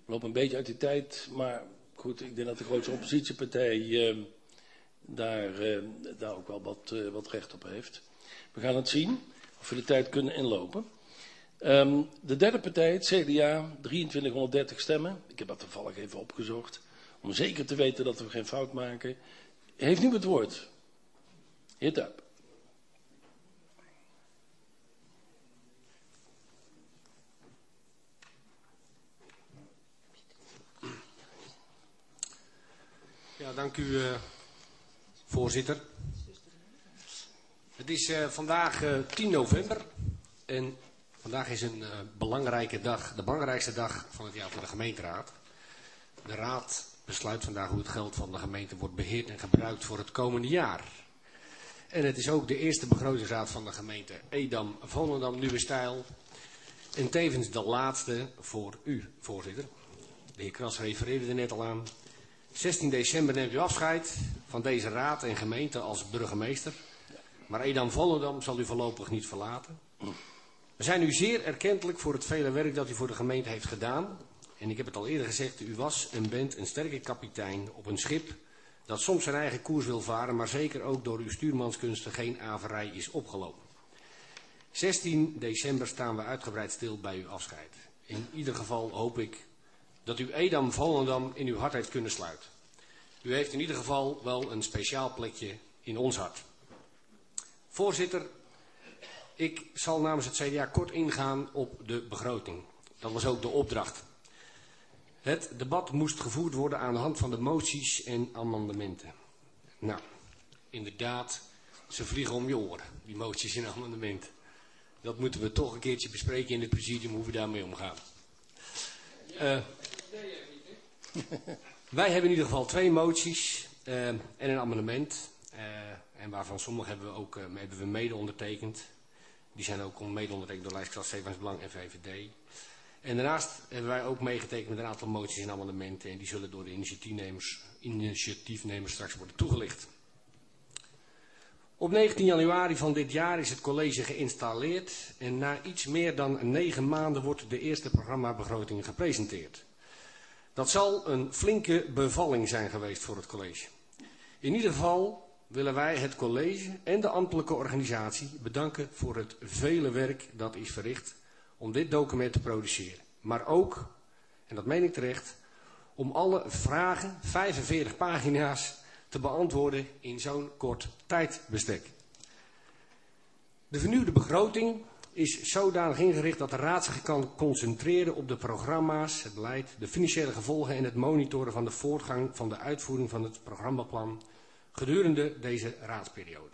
We lopen een beetje uit die tijd, maar goed, ik denk dat de grootste oppositiepartij daar ook wel wat recht op heeft. We gaan het zien of we de tijd kunnen inlopen. De derde partij, het CDA, 2330 stemmen. Ik heb dat toevallig even opgezocht. Om zeker te weten dat we geen fout maken. Heeft nu het woord. Heer Tuip. Ja, dank u, voorzitter. Het is vandaag 10 november en vandaag is een belangrijke dag, de belangrijkste dag van het jaar voor de gemeenteraad. De raad besluit vandaag hoe het geld van de gemeente wordt beheerd en gebruikt voor het komende jaar. En het is ook de eerste begrotingsraad van de gemeente Edam-Volendam Nieuwe Stijl. En tevens de laatste voor u, voorzitter. De heer Kras refereerde er net al aan. 16 december neemt u afscheid van deze raad en gemeente als burgemeester. Maar Edam-Volendam zal u voorlopig niet verlaten. We zijn u zeer erkentelijk voor het vele werk dat u voor de gemeente heeft gedaan. En ik heb het al eerder gezegd, u was en bent een sterke kapitein op een schip dat soms zijn eigen koers wil varen, maar zeker ook door uw stuurmanskunsten geen averij is opgelopen. 16 december staan we uitgebreid stil bij uw afscheid. In ieder geval hoop ik dat u Edam-Volendam in uw hart heeft kunnen sluiten. U heeft in ieder geval wel een speciaal plekje in ons hart. Voorzitter, ik zal namens het CDA kort ingaan op de begroting. Dat was ook de opdracht. Het debat moest gevoerd worden aan de hand van de moties en amendementen. Nou, inderdaad, ze vliegen om je oren, die moties en amendementen. Dat moeten we toch een keertje bespreken in het presidium, hoe we daarmee omgaan. Wij hebben in ieder geval 2 moties en een amendement. En waarvan sommige hebben we mede ondertekend. Die zijn ook mede ondertekend door Lijstklas Stevens Belang en VVD. En daarnaast hebben wij ook meegetekend met een aantal moties en amendementen. En die zullen door de initiatiefnemers straks worden toegelicht. Op 19 januari van dit jaar is het college geïnstalleerd. En na iets meer dan 9 maanden wordt de eerste programmabegroting gepresenteerd. Dat zal een flinke bevalling zijn geweest voor het college. In ieder geval willen wij het college en de ambtelijke organisatie bedanken voor het vele werk dat is verricht om dit document te produceren. Maar ook, en dat meen ik terecht, om alle vragen, 45 pagina's, te beantwoorden in zo'n kort tijdbestek. De vernieuwde begroting is zodanig ingericht dat de raad zich kan concentreren op de programma's, het beleid, de financiële gevolgen en het monitoren van de voortgang van de uitvoering van het programmaplan gedurende deze raadsperiode.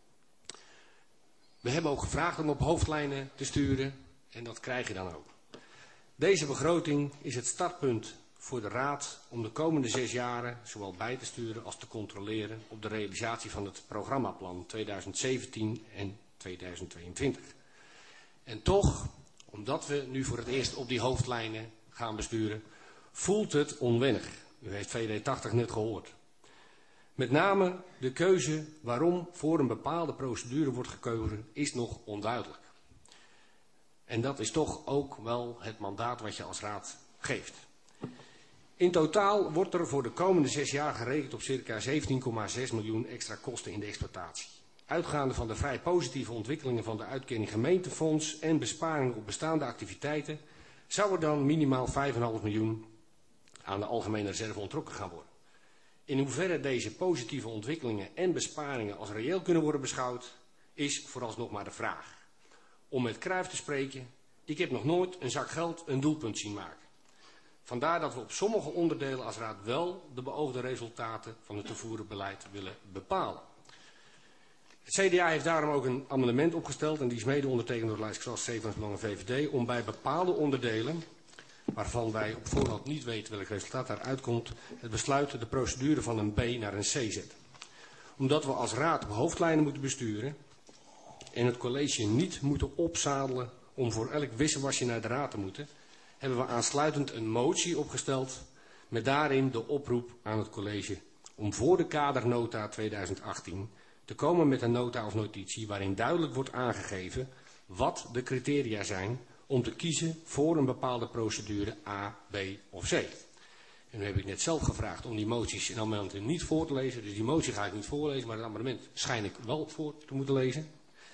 We hebben ook gevraagd om op hoofdlijnen te sturen en dat krijg je dan ook. Deze begroting is het startpunt voor de raad om de komende 6 jaren zowel bij te sturen als te controleren op de realisatie van het programmaplan 2017 en 2022. En toch, omdat we nu voor het eerst op die hoofdlijnen gaan besturen, voelt het onwennig. U heeft VD80 net gehoord. Met name de keuze waarom voor een bepaalde procedure wordt gekozen is nog onduidelijk. En dat is toch ook wel het mandaat wat je als raad geeft. In totaal wordt er voor de komende 6 jaar gerekend op circa 17,6 miljoen extra kosten in de exploitatie. Uitgaande van de vrij positieve ontwikkelingen van de uitkering gemeentefonds en besparingen op bestaande activiteiten, zou er dan minimaal 5,5 miljoen aan de algemene reserve onttrokken gaan worden. In hoeverre deze positieve ontwikkelingen en besparingen als reëel kunnen worden beschouwd, is vooralsnog maar de vraag. Om met Cruijff te spreken, ik heb nog nooit een zak geld een doelpunt zien maken. Vandaar dat we op sommige onderdelen als raad wel de beoogde resultaten van het te voeren beleid willen bepalen. Het CDA heeft daarom ook een amendement opgesteld en die is mede ondertekend door Lijstklas Stevens Belang en VVD om bij bepaalde onderdelen, waarvan wij op voorhand niet weten welk resultaat daaruit komt, het besluit de procedure van een B naar een C zetten. Omdat we als raad op hoofdlijnen moeten besturen en het college niet moeten opzadelen om voor elk wisselwasje naar de raad te moeten, hebben we aansluitend een motie opgesteld met daarin de oproep aan het college om voor de kadernota 2018 te komen met een nota of notitie waarin duidelijk wordt aangegeven wat de criteria zijn om te kiezen voor een bepaalde procedure A, B of C. En nu heb ik net zelf gevraagd om die moties en amendementen niet voor te lezen. Dus die motie ga ik niet voorlezen, maar het amendement schijn ik wel voor te moeten lezen.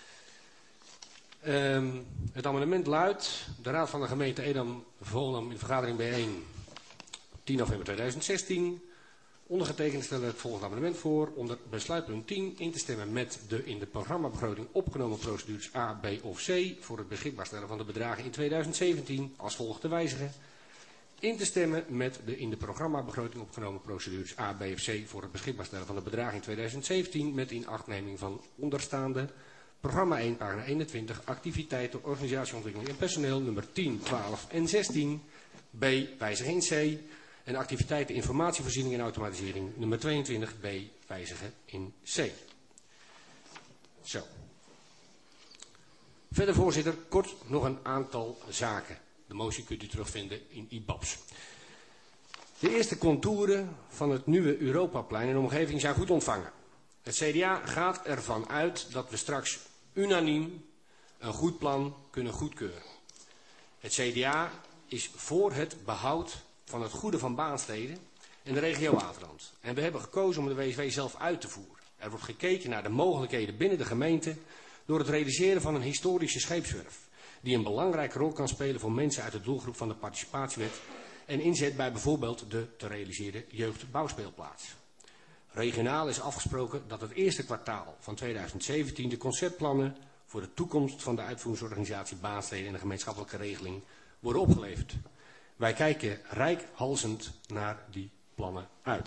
Het amendement luidt: de Raad van de gemeente Edam-Volendam in vergadering bijeen 10 november 2016. Ondergetekend stellen het volgende amendement voor. Onder besluitpunt 10 in te stemmen met de in de programmabegroting opgenomen procedures A, B of C voor het beschikbaar stellen van de bedragen in 2017 als volgt te wijzigen. In te stemmen met de in de programmabegroting opgenomen procedures A, B of C voor het beschikbaar stellen van de bedragen in 2017 met inachtneming van onderstaande programma 1, pagina 21, activiteiten, organisatieontwikkeling en personeel, nummer 10, 12 en 16. B, wijzigen in C. En activiteiten, informatievoorziening en automatisering, nummer 22, B, wijzigen in C. Zo. Verder, voorzitter, kort nog een aantal zaken. De motie kunt u terugvinden in IBABS. De eerste contouren van het nieuwe Europaplein en omgeving zijn goed ontvangen. Het CDA gaat ervan uit dat we straks unaniem een goed plan kunnen goedkeuren. Het CDA is voor het behoud van het goede van Baanstede en de regio Waterland. En we hebben gekozen om de WSW zelf uit te voeren. Er wordt gekeken naar de mogelijkheden binnen de gemeente door het realiseren van een historische scheepswerf, die een belangrijke rol kan spelen voor mensen uit de doelgroep van de participatiewet en inzet bij bijvoorbeeld de te realiseren jeugdbouwspeelplaats. Regionaal is afgesproken dat het eerste kwartaal van 2017 de conceptplannen voor de toekomst van de uitvoeringsorganisatie Baanstede en de gemeenschappelijke regeling worden opgeleverd. Wij kijken reikhalzend naar die plannen uit.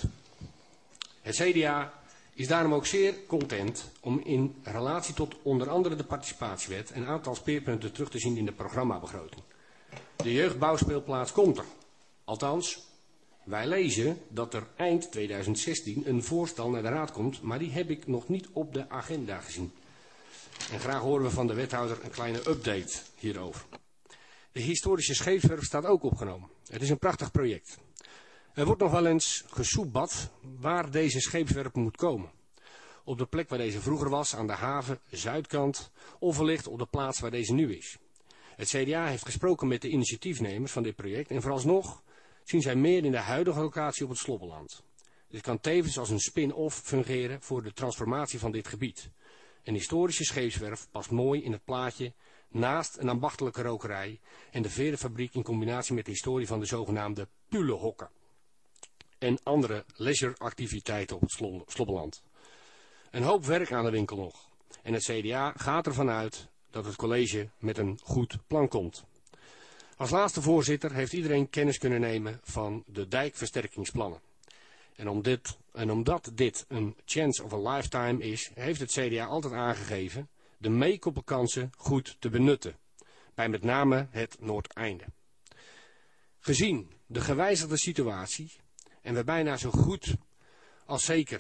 Het CDA is daarom ook zeer content om in relatie tot onder andere de participatiewet een aantal speerpunten terug te zien in de programmabegroting. De jeugdbouwspeelplaats komt er. Althans, wij lezen dat er eind 2016 een voorstel naar de raad komt, maar die heb ik nog niet op de agenda gezien. En graag horen we van de wethouder een kleine update hierover. De historische scheepswerf staat ook opgenomen. Het is een prachtig project. Er wordt nog wel eens gesoebat waar deze scheepswerf moet komen. Op de plek waar deze vroeger was, aan de haven, zuidkant, of wellicht op de plaats waar deze nu is. Het CDA heeft gesproken met de initiatiefnemers van dit project en vooralsnog zien zij meer in de huidige locatie op het Slobbeland. Dit kan tevens als een spin-off fungeren voor de transformatie van dit gebied. Een historische scheepswerf past mooi in het plaatje naast een ambachtelijke rokerij en de verenfabriek in combinatie met de historie van de zogenaamde pulehokken en andere leisureactiviteiten op het Slobbeland. Een hoop werk aan de winkel nog en het CDA gaat ervan uit dat het college met een goed plan komt. Als laatste voorzitter heeft iedereen kennis kunnen nemen van de dijkversterkingsplannen. En omdat dit een chance of a lifetime is, heeft het CDA altijd aangegeven de meekoppelkansen goed te benutten, bij met name het Noordeinde. Gezien de gewijzigde situatie en we bijna zo goed als zeker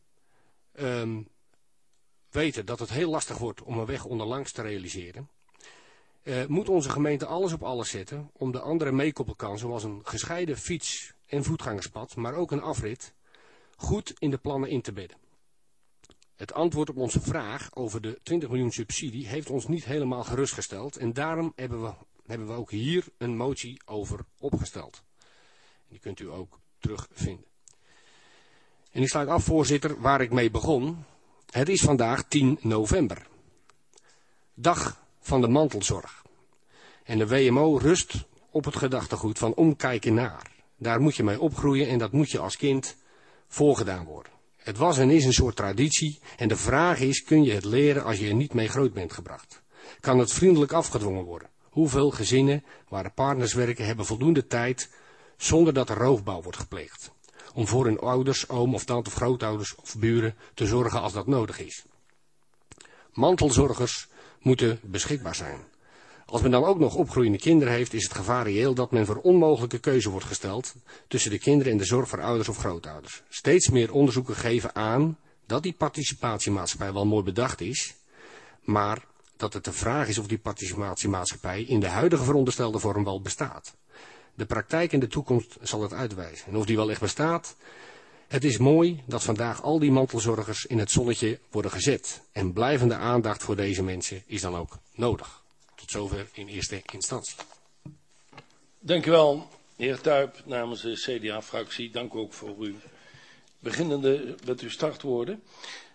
weten dat het heel lastig wordt om een weg onderlangs te realiseren, moet onze gemeente alles op alles zetten om de andere meekoppelkansen, zoals een gescheiden fiets- en voetgangerspad, maar ook een afrit, goed in de plannen in te bedden. Het antwoord op onze vraag over de 20 miljoen subsidie heeft ons niet helemaal gerustgesteld en daarom hebben we ook hier een motie over opgesteld. Die kunt u ook terugvinden. En ik sluit af, voorzitter, waar ik mee begon. Het is vandaag 10 november. Dag van de mantelzorg. En de WMO rust op het gedachtegoed van omkijken naar. Daar moet je mee opgroeien en dat moet je als kind voorgedaan worden. Het was en is een soort traditie en de vraag is, kun je het leren als je er niet mee groot bent gebracht? Kan het vriendelijk afgedwongen worden? Hoeveel gezinnen waar de partners werken hebben voldoende tijd zonder dat er roofbouw wordt gepleegd? Om voor hun ouders, oom of tante of grootouders of buren te zorgen als dat nodig is. Mantelzorgers moeten beschikbaar zijn. Als men dan ook nog opgroeiende kinderen heeft, is het gevaar reëel dat men voor onmogelijke keuze wordt gesteld tussen de kinderen en de zorg voor ouders of grootouders. Steeds meer onderzoeken geven aan dat die participatiemaatschappij wel mooi bedacht is, maar dat het de vraag is of die participatiemaatschappij in de huidige veronderstelde vorm wel bestaat. De praktijk in de toekomst zal het uitwijzen. En of die wel echt bestaat, het is mooi dat vandaag al die mantelzorgers in het zonnetje worden gezet. En blijvende aandacht voor deze mensen is dan ook nodig. Tot Tot zover in eerste instantie. Dank u wel, heer Tuyp, namens de CDA-fractie. Dank u ook voor uw beginnende met uw startwoorden.